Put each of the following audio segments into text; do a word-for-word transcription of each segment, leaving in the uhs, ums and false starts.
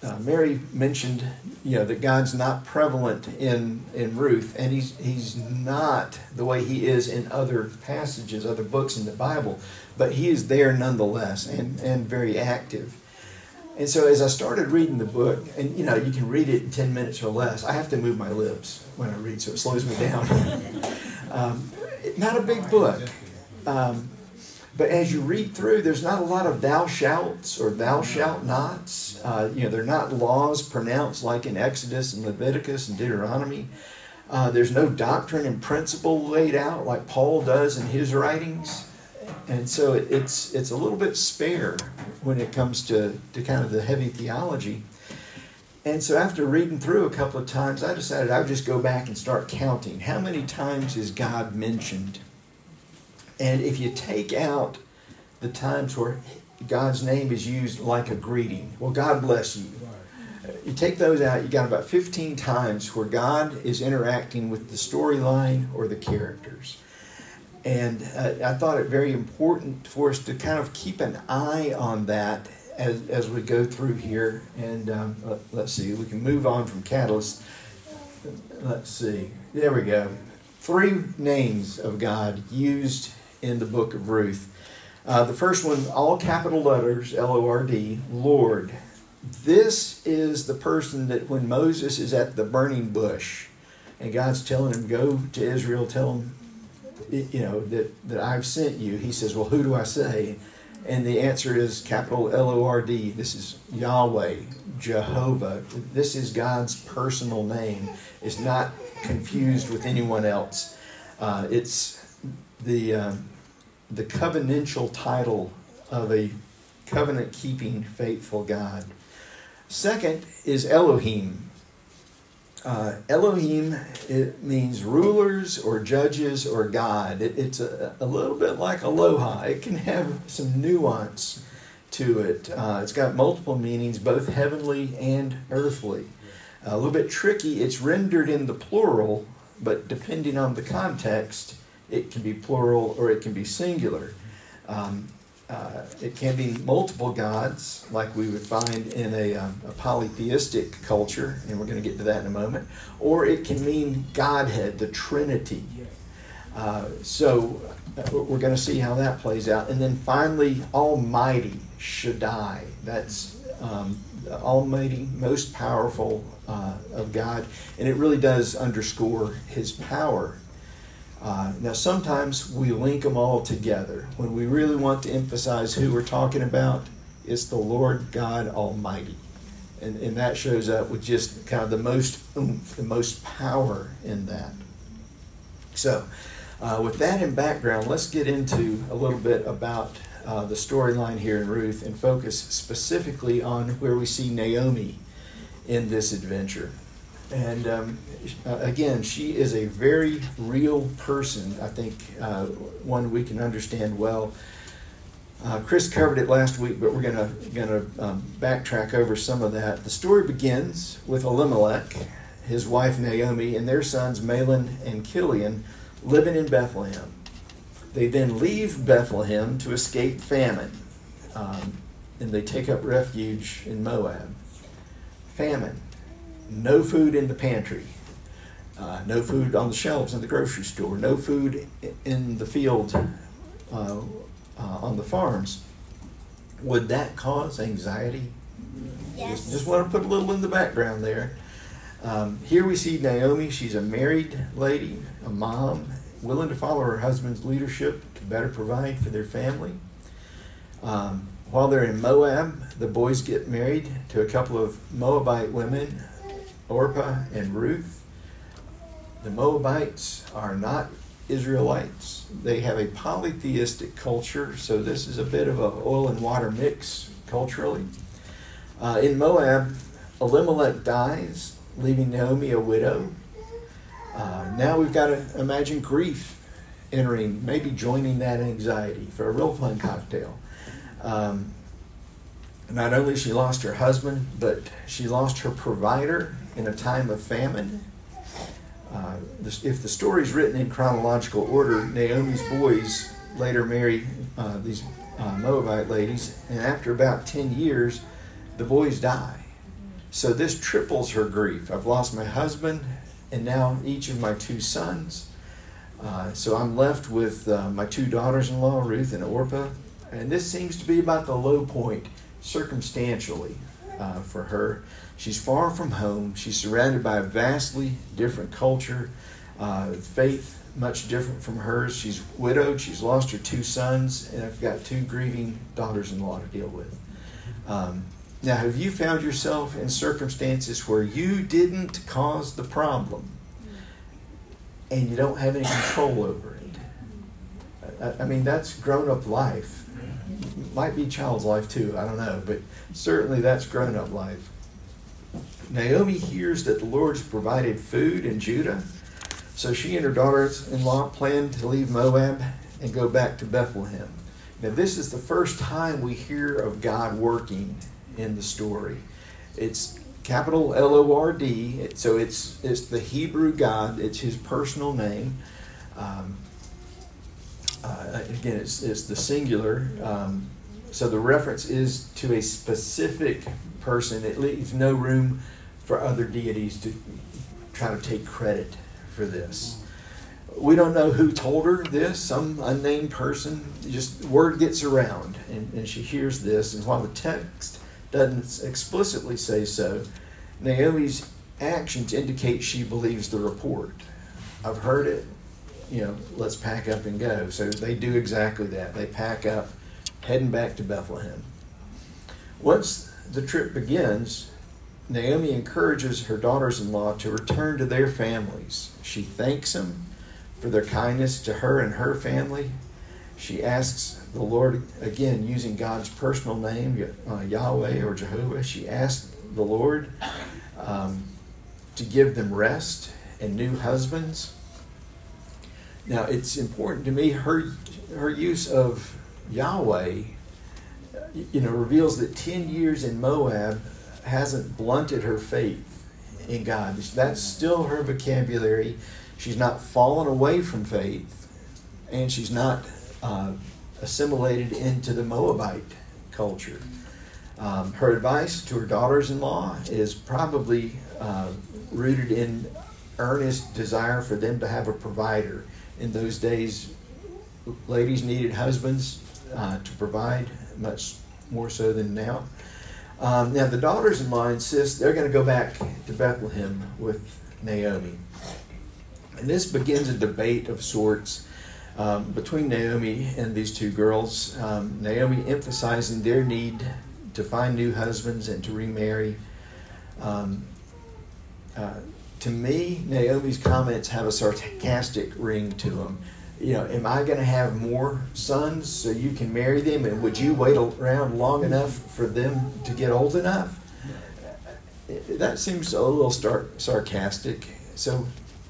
uh, Mary mentioned, you know, that God's not prevalent in, in Ruth, and he's he's not the way he is in other passages, other books in the Bible, but he is there nonetheless, and, and very active. And so as I started reading the book, and you know, you can read it in ten minutes or less. I have to move my lips when I read, so it slows me down. um, not a big book. Um, But as you read through, there's not a lot of thou shalts or thou shalt nots. Uh, you know, they're not laws pronounced like in Exodus and Leviticus and Deuteronomy. Uh, there's no doctrine and principle laid out like Paul does in his writings. And so it, it's it's a little bit spare when it comes to, to kind of the heavy theology. And so after reading through a couple of times, I decided I would just go back and start counting. How many times is God mentioned? And if you take out the times where God's name is used like a greeting, well, God bless you. You take those out, you got about fifteen times where God is interacting with the storyline or the characters. And uh, I thought it very important for us to kind of keep an eye on that as, as we go through here. And um, let, let's see, we can move on from Catalyst. Let's see, there we go. Three names of God used in the book of Ruth. Uh, the first one, all capital letters, L O R D, Lord. This is the person that when Moses is at the burning bush and God's telling him, go to Israel, tell him, you know, that, that I've sent you. He says, well, who do I say? And the answer is capital L O R D. This is Yahweh, Jehovah. This is God's personal name. It's not confused with anyone else. Uh, it's the uh, the covenantal title of a covenant-keeping, faithful God. Second is Elohim. Uh, Elohim, it means rulers or judges or God. It, it's a, a little bit like aloha. It can have some nuance to it. Uh, it's got multiple meanings, both heavenly and earthly. Uh, a little bit tricky. It's rendered in the plural, but depending on the context, it can be plural or it can be singular. Um, uh, it can be multiple gods, like we would find in a, um, a polytheistic culture, and we're going to get to that in a moment. Or it can mean Godhead, the Trinity. Uh, so uh, we're going to see how that plays out. And then finally, Almighty, Shaddai. That's um, the Almighty, most powerful uh, of God. And it really does underscore his power. Uh, now, sometimes we link them all together. When we really want to emphasize who we're talking about, it's the Lord God Almighty. And, and that shows up with just kind of the most oomph, the most power in that. So, uh, with that in background, let's get into a little bit about uh, the storyline here in Ruth and focus specifically on where we see Naomi in this adventure. And um, uh, again, she is a very real person, I think, uh, one we can understand well. Uh, Chris covered it last week, but we're going to going to um, backtrack over some of that. The story begins with Elimelech, his wife Naomi, and their sons Mahlon and Chilion living in Bethlehem. They then leave Bethlehem to escape famine, um, and they take up refuge in Moab. Famine. No food in the pantry. Uh, no food on the shelves in the grocery store. No food in the field uh, uh, on the farms. Would that cause anxiety? Yes. Just, just want to put a little in the background there. Um, here we see Naomi. She's a married lady, a mom, willing to follow her husband's leadership to better provide for their family. Um, while they're in Moab, the boys get married to a couple of Moabite women, Orpah and Ruth. The Moabites are not Israelites. They have a polytheistic culture, so this is a bit of an oil and water mix culturally. Uh, in Moab, Elimelech dies, leaving Naomi a widow. Uh, now we've got to imagine grief entering, maybe joining that anxiety for a real fun cocktail. Um, not only she lost her husband, but she lost her provider in a time of famine. Uh, this, if the story is written in chronological order, Naomi's boys later marry uh, these uh, Moabite ladies, and after about ten years, the boys die. So this triples her grief. I've lost my husband and now each of my two sons. Uh, so I'm left with uh, my two daughters-in-law, Ruth and Orpah. And this seems to be about the low point circumstantially uh, for her. She's far from home. She's surrounded by a vastly different culture, uh, faith much different from hers. She's widowed. She's lost her two sons, and I've got two grieving daughters-in-law to deal with. Um, now, have you found yourself in circumstances where you didn't cause the problem and you don't have any control over it? I, I mean, that's grown-up life. Might be child's life too, I don't know, but certainly that's grown-up life. Naomi hears that the Lord's provided food in Judah, so she and her daughters-in-law plan to leave Moab and go back to Bethlehem. Now, this is the first time we hear of God working in the story. It's capital L O R D, so it's it's the Hebrew God. It's his personal name. Um, uh, again, it's, it's the singular. Um, so the reference is to a specific person. It leaves no room for other deities to try to take credit for this. We don't know who told her this, some unnamed person. Just word gets around, and, and she hears this. And while the text doesn't explicitly say so, Naomi's actions indicate she believes the report. I've heard it, you know, let's pack up and go. So they do exactly that. They pack up, heading back to Bethlehem. Once the trip begins, Naomi encourages her daughters-in-law to return to their families. She thanks them for their kindness to her and her family. She asks the Lord, again, using God's personal name, uh, Yahweh or Jehovah, she asks the Lord um, to give them rest and new husbands. Now, it's important to me, her, her use of Yahweh, you know, reveals that ten years in Moab hasn't blunted her faith in God. That's still her vocabulary. She's not fallen away from faith, and she's not uh, assimilated into the Moabite culture. Um, her advice to her daughters-in-law is probably uh, rooted in earnest desire for them to have a provider. In those days, ladies needed husbands uh, to provide, much more so than now. Um, now, the daughters-in-law insist they're going to go back to Bethlehem with Naomi. And this begins a debate of sorts um, between Naomi and these two girls. Um, Naomi emphasizing their need to find new husbands and to remarry. Um, uh, to me, Naomi's comments have a sarcastic ring to them. You know, am I going to have more sons so you can marry them? And would you wait around long enough for them to get old enough? That seems a little star- sarcastic. So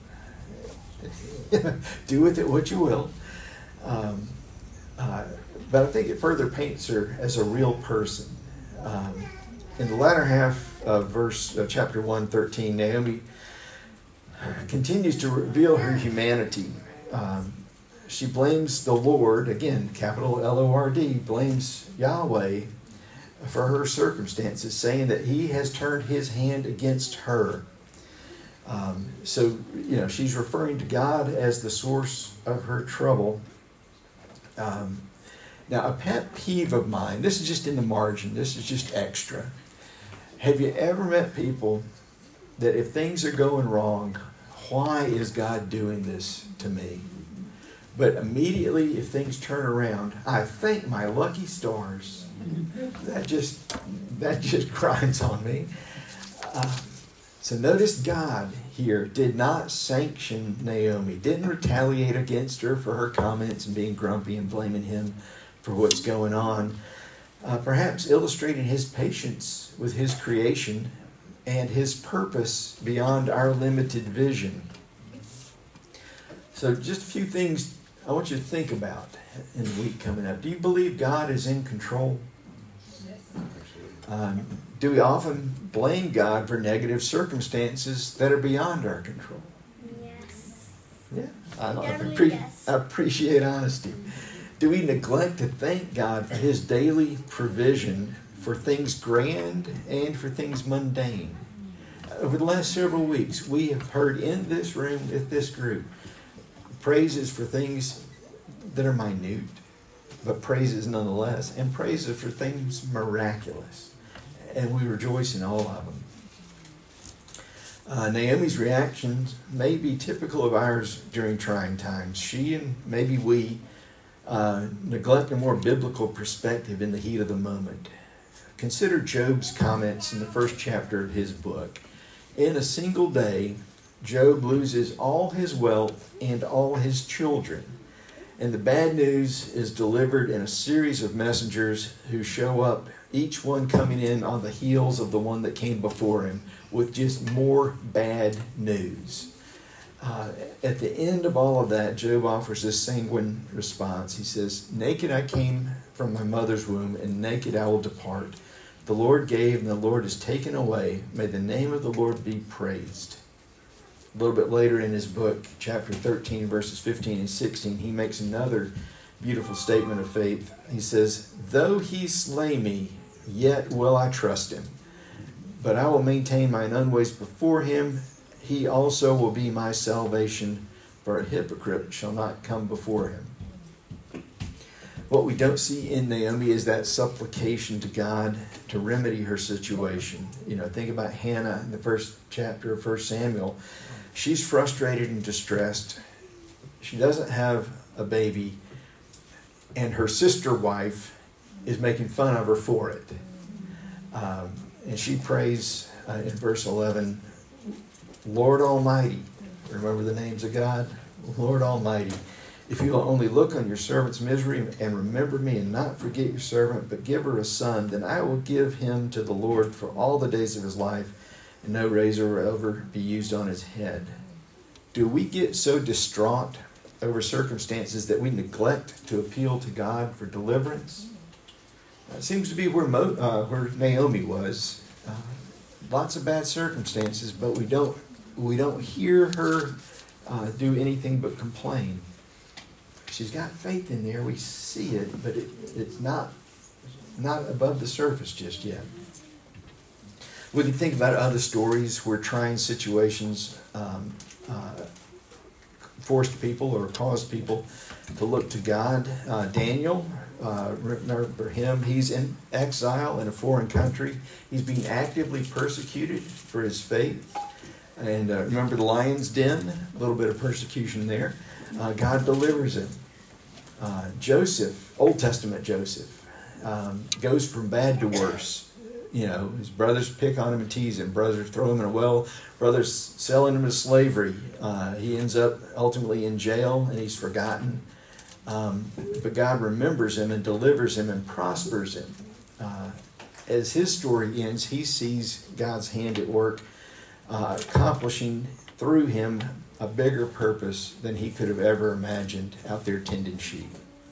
do with it what you will. Um, uh, but I think it further paints her as a real person. Um, in the latter half of verse uh, chapter one thirteen, Naomi continues to reveal her humanity. Um, she blames the Lord, again, capital L O R D, blames Yahweh for her circumstances, saying that he has turned his hand against her. Um, so, you know, she's referring to God as the source of her trouble. Um, now, a pet peeve of mine, this is just in the margin, this is just extra. Have you ever met people that if things are going wrong, why is God doing this to me? But immediately, if things turn around, I thank my lucky stars. That just, that just grinds on me. Uh, So notice God here did not sanction Naomi, didn't retaliate against her for her comments and being grumpy and blaming him for what's going on. Uh, perhaps illustrating his patience with his creation and his purpose beyond our limited vision. So just a few things I want you to think about in the week coming up. Do you believe God is in control? Um, do we often blame God for negative circumstances that are beyond our control? Yes. Yeah, I, I, Definitely appre- yes. I appreciate honesty. Do we neglect to thank God for his daily provision for things grand and for things mundane? over the last several weeks, we have heard in this room with this group praises for things that are minute, but praises nonetheless, and praises for things miraculous. And we rejoice in all of them. Uh, Naomi's reactions may be typical of ours during trying times. She and maybe we uh, neglect a more biblical perspective in the heat of the moment. Consider Job's comments in the first chapter of his book. In a single day, Job loses all his wealth and all his children. And the bad news is delivered in a series of messengers who show up, each one coming in on the heels of the one that came before him with just more bad news. Uh, at the end of all of that, Job offers this sanguine response. He says, "Naked I came from my mother's womb, and naked I will depart. The Lord gave, and the Lord has taken away. May the name of the Lord be praised." A little bit later in his book, chapter thirteen, verses fifteen and sixteen, he makes another beautiful statement of faith. He says, "Though he slay me, yet will I trust him. But I will maintain mine own ways before him. He also will be my salvation, for a hypocrite shall not come before him." What we don't see in Naomi is that supplication to God to remedy her situation. You know, think about Hannah in the first chapter of First Samuel. She's frustrated and distressed. She doesn't have a baby, and her sister wife is making fun of her for it. Um, and she prays uh, in verse eleven, "Lord Almighty," remember the names of God? "Lord Almighty, if you will only look on your servant's misery and remember me and not forget your servant, but give her a son, then I will give him to the Lord for all the days of his life, and no razor will ever be used on his head." Do we get so distraught over circumstances that we neglect to appeal to God for deliverance? It seems to be where, Mo, uh, where Naomi was. Uh, lots of bad circumstances, but we don't we don't hear her uh, do anything but complain. She's got faith in there. We see it, but it, it's not not above the surface just yet. We can think about other stories where trying situations um, uh, forced people or caused people to look to God. Uh, Daniel, uh, remember him, he's in exile in a foreign country. He's being actively persecuted for his faith. And uh, remember the lion's den, a little bit of persecution there. Uh, God delivers him. Uh, Joseph, Old Testament Joseph, um, goes from bad to worse. You know, his brothers pick on him and tease him. Brothers throw him in a well. Brothers selling him to slavery. Uh, he ends up ultimately in jail, and he's forgotten. Um, but God remembers him and delivers him and prospers him. Uh, as his story ends, he sees God's hand at work, uh, accomplishing through him a bigger purpose than he could have ever imagined out there tending sheep.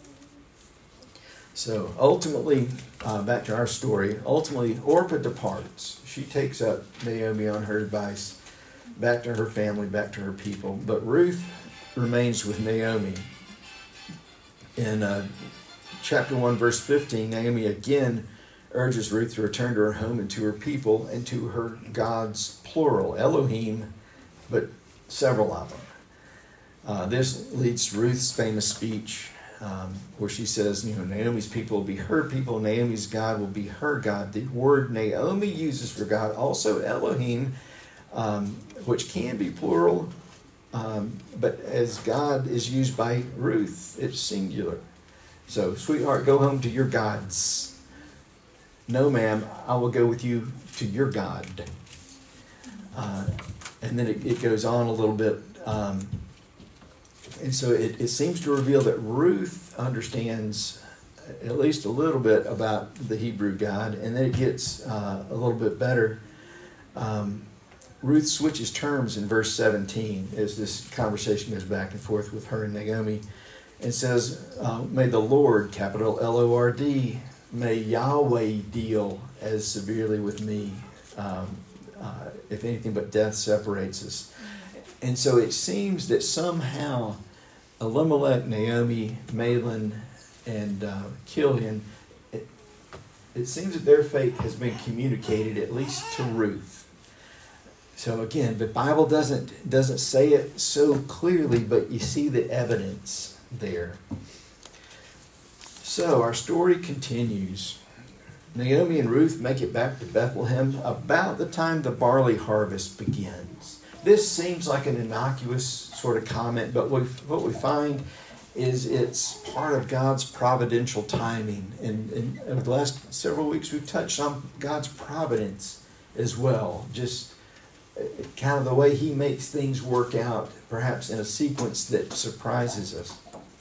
So ultimately, uh, back to our story, ultimately Orpah departs. She takes up Naomi on her advice, back to her family, back to her people. But Ruth remains with Naomi. In uh, chapter one, verse fifteen, Naomi again urges Ruth to return to her home and to her people and to her gods, plural, Elohim, but several of them. Uh, this leads to Ruth's famous speech, Um, where she says, you know, Naomi's people will be her people, Naomi's God will be her God. The word Naomi uses for God, also Elohim, um, which can be plural, um, but as God is used by Ruth, it's singular. So, sweetheart, go home to your gods. No, ma'am, I will go with you to your God. Uh, and then it, it goes on a little bit. Um, And so it, it seems to reveal that Ruth understands at least a little bit about the Hebrew God, and then it gets uh, a little bit better. Um, Ruth switches terms in verse seventeen as this conversation goes back and forth with her and Naomi, and says, uh, may the Lord, capital L O R D, may Yahweh deal as severely with me, um, uh, if anything but death separates us. And so it seems that somehow Elimelech, Naomi, Mahlon, and uh, Chilion, it, it seems that their fate has been communicated, at least to Ruth. So again, the Bible doesn't doesn't say it so clearly, but you see the evidence there. So our story continues. Naomi and Ruth make it back to Bethlehem about the time the barley harvest begins. This seems like an innocuous sort of comment, but we, what we find is it's part of God's providential timing. And, and over the last several weeks, we've touched on God's providence as well. Just kind of the way He makes things work out, perhaps in a sequence that surprises us.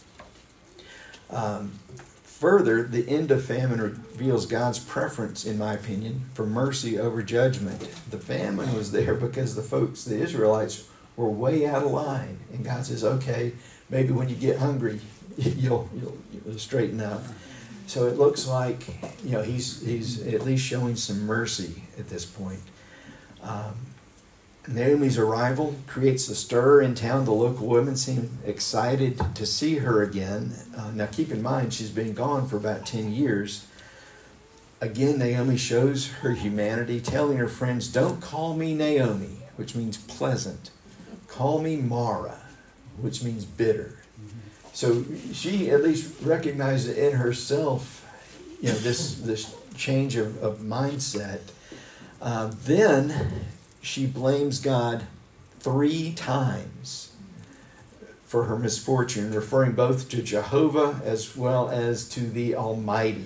Um, further, the end of famine reveals God's preference, in my opinion, for mercy over judgment. The famine was there because the folks, the Israelites, were way out of line. And God says, okay, maybe when you get hungry, you'll, you'll, you'll straighten up. So it looks like, you know, he's, he's at least showing some mercy at this point. Um, Naomi's arrival creates a stir in town. The local women seem excited to see her again. Uh, now keep in mind, she's been gone for about ten years. Again, Naomi shows her humanity, telling her friends, don't call me Naomi, which means pleasant. Call me Mara, which means bitter. So she at least recognizes in herself, you know, this, this change of, of mindset. Uh, then she blames God three times for her misfortune, referring both to Jehovah as well as to the Almighty.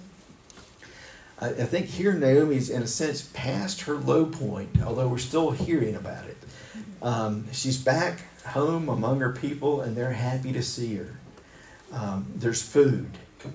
I, I think here Naomi's, in a sense, past her low point, although we're still hearing about it. Um, she's back home among her people, and they're happy to see her. Um, there's food.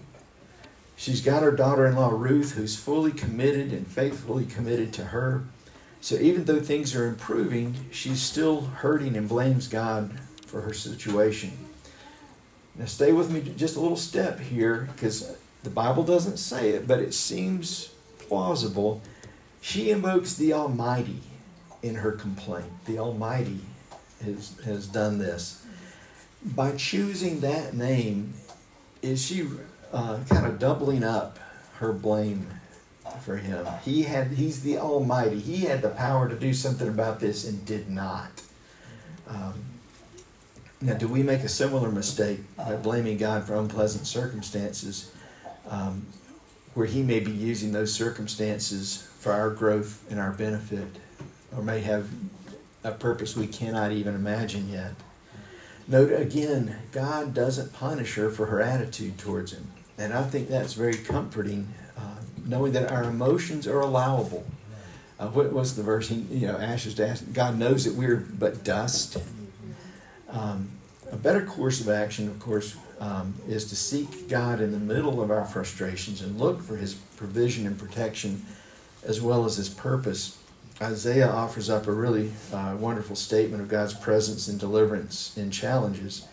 She's got her daughter-in-law Ruth, who's fully committed and faithfully committed to her. So even though things are improving, she's still hurting and blames God for her situation. Now stay with me just a little step here, because the Bible doesn't say it, but it seems plausible. She invokes the Almighty in her complaint. The Almighty has, has done this. By choosing that name, is she uh, kind of doubling up her blame for him? He had, he's the Almighty. He had the power to do something about this and did not. Um, now, do we make a similar mistake by blaming God for unpleasant circumstances, um, where He may be using those circumstances for our growth and our benefit, or may have a purpose we cannot even imagine yet? Note again, God doesn't punish her for her attitude towards Him. And I think that's very comforting, uh, knowing that our emotions are allowable. Uh, what was the verse? He, you know, ashes to ashes. God knows that we're but dust. Um, a better course of action, of course, um, is to seek God in the middle of our frustrations and look for His provision and protection as well as His purpose. Isaiah offers up a really uh, wonderful statement of God's presence and deliverance in challenges.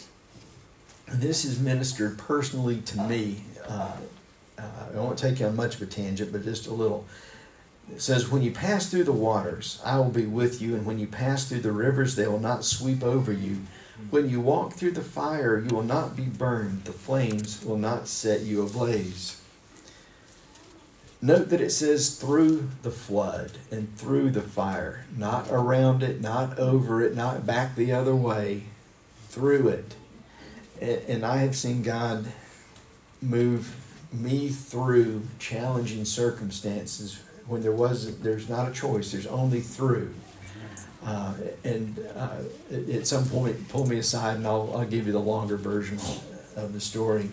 And this is ministered personally to me. Uh, uh, I won't take you on much of a tangent, but just a little. It says, when you pass through the waters, I will be with you, and when you pass through the rivers, they will not sweep over you. When you walk through the fire, you will not be burned. The flames will not set you ablaze. Note that it says through the flood and through the fire, not around it, not over it, not back the other way, through it. And I have seen God move me through challenging circumstances when there wasn't, there's not a choice, there's only through. Uh, and uh, at some point, pull me aside and I'll, I'll give you the longer version of the story.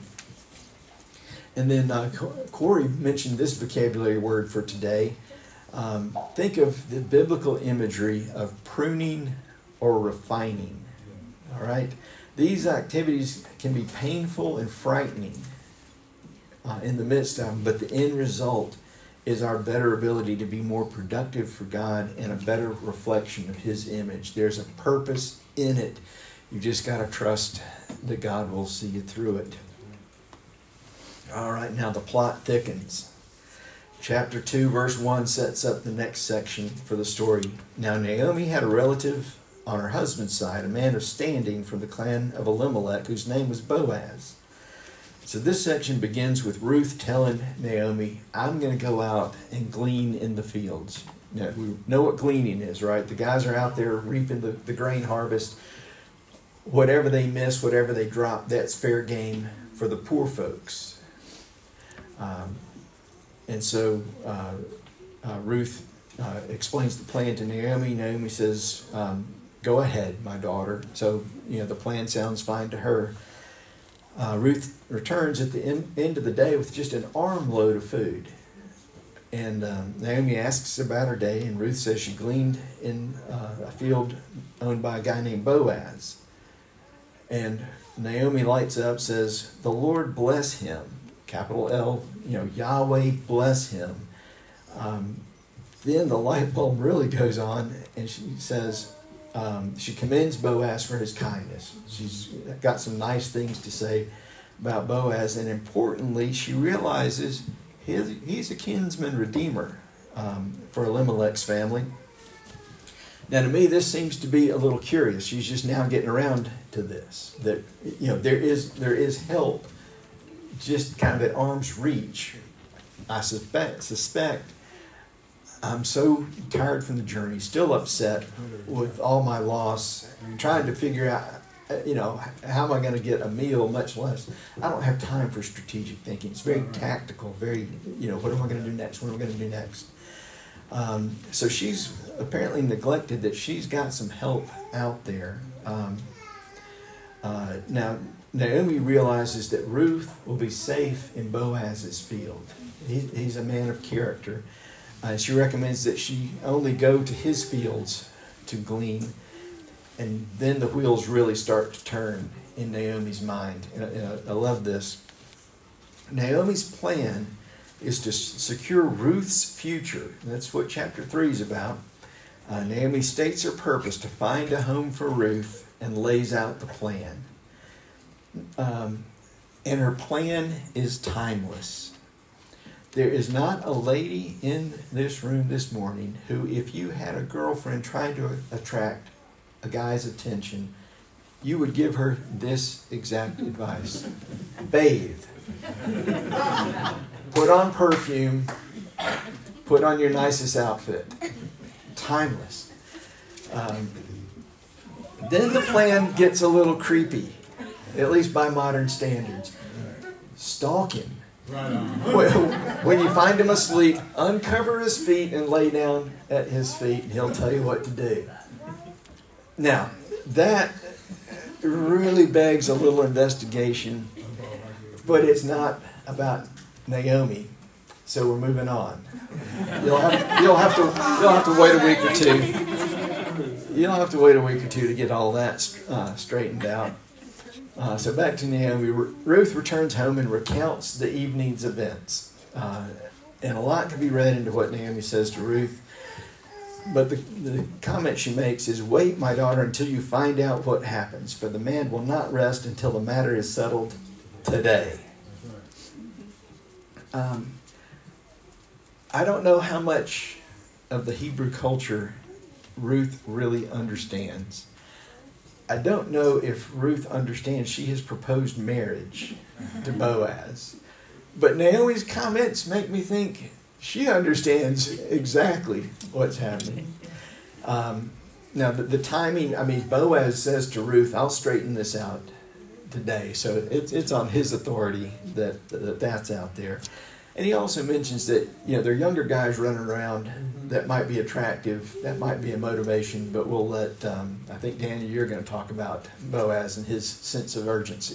And then uh, Corey mentioned this vocabulary word for today. Um, think of the biblical imagery of pruning or refining. All right? These activities can be painful and frightening uh, in the midst of them, but the end result is our better ability to be more productive for God and a better reflection of His image. There's a purpose in it. You just got to trust that God will see you through it. All right, now the plot thickens. Chapter two, verse one sets up the next section for the story. Now Naomi had a relative on her husband's side, a man of standing from the clan of Elimelech, whose name was Boaz. So this section begins with Ruth telling Naomi, I'm going to go out and glean in the fields. you know, we know what gleaning is, right? The guys are out there reaping the, the grain harvest. Whatever they miss, whatever they drop, that's fair game for the poor folks. Um, and so uh, uh, Ruth uh, explains the plan to Naomi. Naomi says, um, go ahead, my daughter. So, you know, the plan sounds fine to her. Uh, Ruth returns at the end, end of the day with just an armload of food. And um, Naomi asks about her day, and Ruth says she gleaned in uh, a field owned by a guy named Boaz. And Naomi lights up, says, the Lord bless him. Capital L, you know, Yahweh bless him. Um, then the light bulb really goes on, and she says, um, she commends Boaz for his kindness. She's got some nice things to say about Boaz, and importantly, she realizes his, he's a kinsman redeemer um, for Elimelech's family. Now, to me, this seems to be a little curious. She's just now getting around to this. That, you know, there is there is help just kind of at arm's reach. I suspect, suspect I'm so tired from the journey, still upset with all my loss, trying to figure out, you know, how am I going to get a meal, much less. I don't have time for strategic thinking. It's very tactical, very, you know, what am I going to do next? What am I going to do next? Um, so she's apparently neglected that she's got some help out there. Um, uh, now, Naomi realizes that Ruth will be safe in Boaz's field. He, he's a man of character. Uh, she recommends that she only go to his fields to glean. And then the wheels really start to turn in Naomi's mind. And, and I, I love this. Naomi's plan is to secure Ruth's future. That's what chapter three is about. Uh, Naomi states her purpose to find a home for Ruth and lays out the plan. Um, and her plan is timeless. There is not a lady in this room this morning who, if you had a girlfriend trying to attract a guy's attention, you would give her this exact advice. Bathe. Put on perfume. Put on your nicest outfit. Timeless. Um, then the plan gets a little creepy, at least by modern standards. Stalk him. When you find him asleep, uncover his feet and lay down at his feet, and he'll tell you what to do. Now, that really begs a little investigation, but it's not about Naomi, so we're moving on. You'll have, you'll have to you'll have to wait a week or two. You'll have to wait a week or two to get all that uh, straightened out. Uh, so back to Naomi. Ruth returns home and recounts the evening's events. Uh, and a lot can be read into what Naomi says to Ruth. But the, the comment she makes is, wait, my daughter, until you find out what happens, for the man will not rest until the matter is settled today. Um, I don't know how much of the Hebrew culture Ruth really understands. I don't know if Ruth understands she has proposed marriage to Boaz. But Naomi's comments make me think she understands exactly what's happening. Um, now, the, the timing, I mean, Boaz says to Ruth, I'll straighten this out today. So it's it's on his authority that, that that's out there. And he also mentions that, you know, there are younger guys running around that might be attractive. That might be a motivation, but we'll let, um, I think, Daniel, you're going to talk about Boaz and his sense of urgency.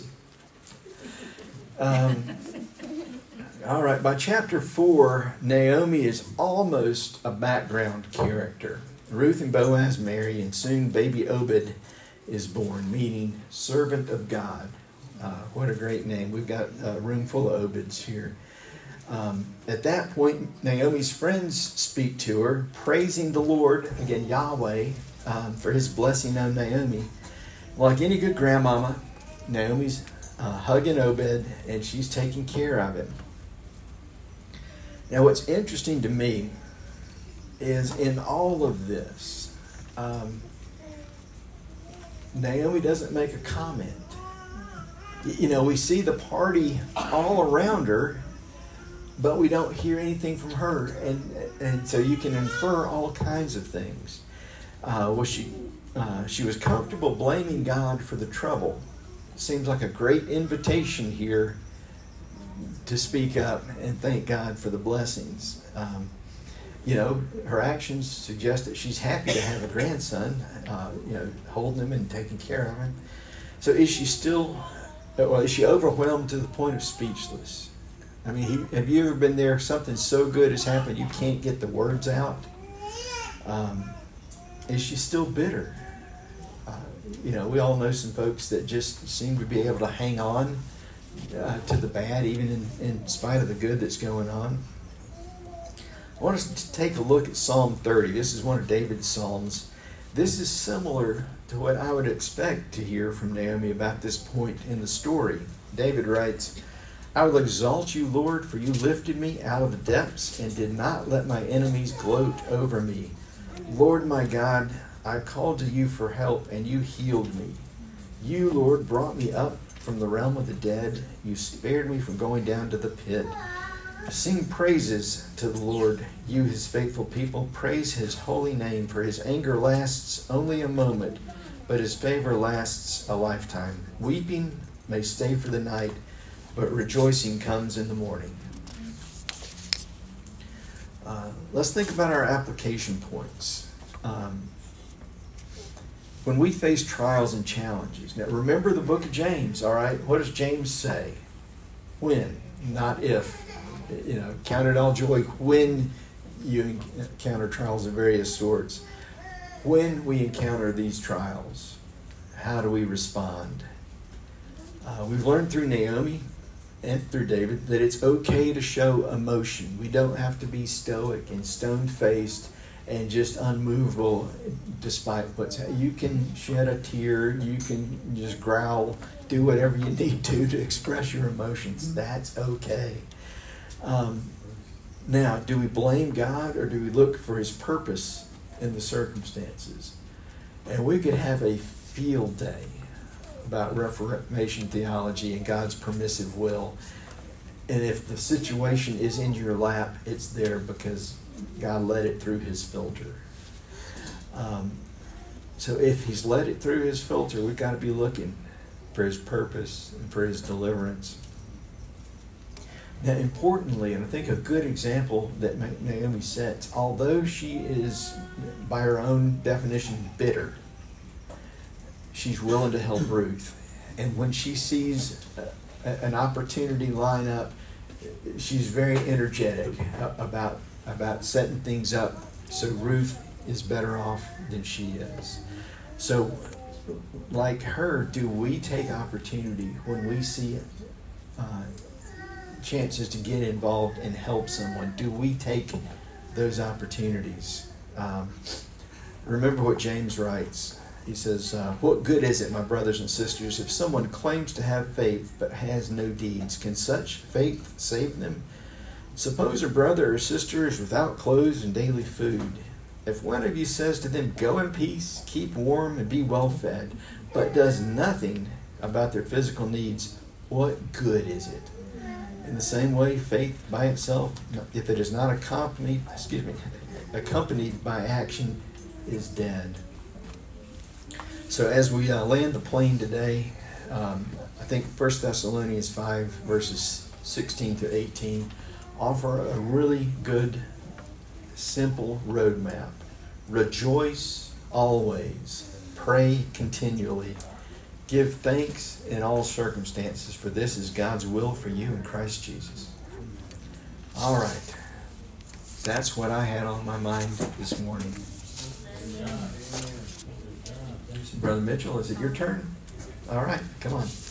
Um, all right, by chapter four, Naomi is almost a background character. Ruth and Boaz marry, and soon baby Obed is born, meaning servant of God. Uh, what a great name. We've got a room full of Obeds here. Um, at that point, Naomi's friends speak to her, praising the Lord, again, Yahweh, um, for his blessing on Naomi. Like any good grandmama, Naomi's uh, hugging Obed, and she's taking care of him. Now, what's interesting to me is in all of this, um, Naomi doesn't make a comment. You know, we see the party all around her, but we don't hear anything from her, and and so you can infer all kinds of things. Uh, was she uh, she was comfortable blaming God for the trouble. Seems like a great invitation here to speak up and thank God for the blessings. Um, you know, her actions suggest that she's happy to have a grandson, uh, you know, holding him and taking care of him. So is she still, or is she overwhelmed to the point of speechless? I mean, he, have you ever been there, something so good has happened you can't get the words out? Um, is she still bitter? Uh, you know, we all know some folks that just seem to be able to hang on uh, to the bad, even in, in spite of the good that's going on. I want us to take a look at Psalm thirty. This is one of David's psalms. This is similar to what I would expect to hear from Naomi about this point in the story. David writes, I will exalt you, Lord, for you lifted me out of the depths and did not let my enemies gloat over me. Lord my God, I called to you for help, and you healed me. You, Lord, brought me up from the realm of the dead. You spared me from going down to the pit. Sing praises to the Lord, you his faithful people. Praise his holy name, for his anger lasts only a moment, but his favor lasts a lifetime. Weeping may stay for the night, but rejoicing comes in the morning. Uh, let's think about our application points. Um, when we face trials and challenges, now remember the book of James, all right? What does James say? When, not if. You know, count it all joy when you encounter trials of various sorts. When we encounter these trials, how do we respond? Uh, we've learned through Naomi and through David that it's okay to show emotion. We don't have to be stoic and stone-faced and just unmovable despite what's happening. You can shed a tear, you can just growl, do whatever you need to to express your emotions. That's okay. Um, now, do we blame God or do we look for his purpose in the circumstances? And we could have a field day about Reformation theology and God's permissive will. And if the situation is in your lap, it's there because God let it through his filter. Um, so if he's let it through his filter, we've got to be looking for his purpose and for his deliverance. Now, importantly, and I think a good example that Naomi sets, although she is, by her own definition, bitter, she's willing to help Ruth. And when she sees a, an opportunity line up, she's very energetic about, about setting things up so Ruth is better off than she is. So, like her, do we take opportunity when we see uh, chances to get involved and help someone? Do we take those opportunities? Um, remember what James writes. He says, uh, what good is it, my brothers and sisters, if someone claims to have faith but has no deeds? Can such faith save them? Suppose a brother or sister is without clothes and daily food. If one of you says to them, go in peace, keep warm, and be well fed, but does nothing about their physical needs, what good is it? In the same way, faith by itself, if it is not accompanied, excuse me, accompanied by action, is dead. So as we uh, land the plane today, um, I think First Thessalonians five, verses sixteen to eighteen, offer a really good, simple roadmap. Rejoice always. Pray continually. Give thanks in all circumstances, for this is God's will for you in Christ Jesus. All right. That's what I had on my mind this morning. Brother Mitchell, is it your turn? All right, come on.